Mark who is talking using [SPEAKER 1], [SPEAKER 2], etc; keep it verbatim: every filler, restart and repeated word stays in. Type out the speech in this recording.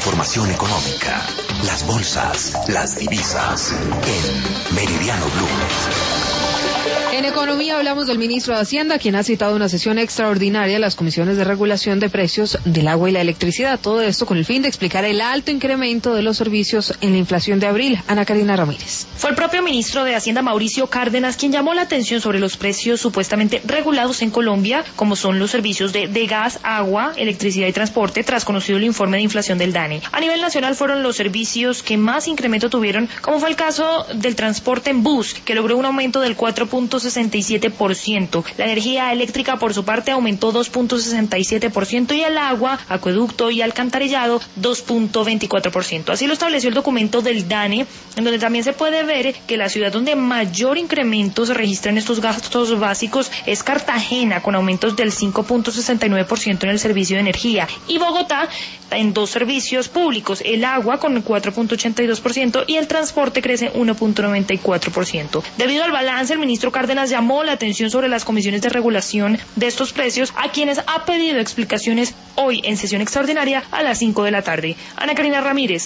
[SPEAKER 1] información económica, las bolsas, las divisas, en Meridiano Blue.
[SPEAKER 2] En economía hablamos del ministro de Hacienda, quien ha citado una sesión extraordinaria a las comisiones de regulación de precios del agua y la electricidad. Todo esto con el fin de explicar el alto incremento de los servicios en la inflación de abril. Ana Karina Ramírez.
[SPEAKER 3] Fue el propio ministro de Hacienda, Mauricio Cárdenas, quien llamó la atención sobre los precios supuestamente regulados en Colombia, como son los servicios de, de gas, agua, electricidad y transporte, tras conocido el informe de inflación del DANE. A nivel nacional fueron los servicios que más incremento tuvieron, como fue el caso del transporte en bus, que logró un aumento del cuatro punto sesenta y siete por ciento. La energía eléctrica, por su parte, aumentó dos punto sesenta y siete por ciento y el agua, acueducto y alcantarillado dos punto veinticuatro por ciento. Así lo estableció el documento del DANE, en donde también se puede ver que la ciudad donde mayor incremento se registra en estos gastos básicos es Cartagena, con aumentos del cinco punto sesenta y nueve por ciento en el servicio de energía, y Bogotá en dos servicios públicos, el agua con cuatro punto ochenta y dos por ciento y el transporte crece uno punto noventa y cuatro por ciento. Debido al balance, el ministro Cárdenas llamó la atención sobre las comisiones de regulación de estos precios, a quienes ha pedido explicaciones hoy en sesión extraordinaria a las cinco de la tarde. Ana Karina Ramírez,